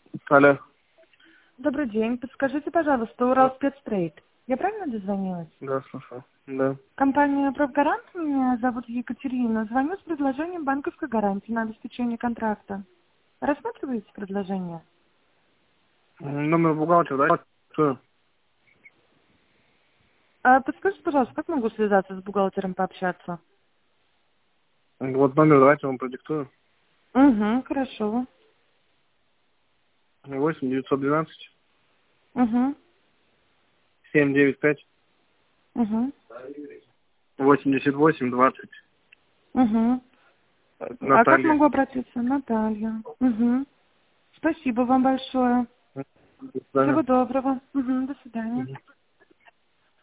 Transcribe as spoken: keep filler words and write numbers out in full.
Алло. Добрый день. Подскажите, пожалуйста, Уралспецтрейд. Я правильно дозвонилась? Да, слушаю. Да. Компания «Профгарант», меня зовут Екатерина. Звоню с предложением банковской гарантии на обеспечение контракта. Рассматриваете предложение? Номер бухгалтера, да? Что? А подскажите, пожалуйста, как могу связаться с бухгалтером, пообщаться? Вот номер давайте вам продиктую. Угу, хорошо. восемь девятьсот двенадцать Угу, семь девять пять угу, восемьдесят восемь двадцать. угу. А как Наталья. могу обратиться? Наталья. Угу. Спасибо вам большое. До свидания. Всего доброго. Угу, до свидания. Мгм.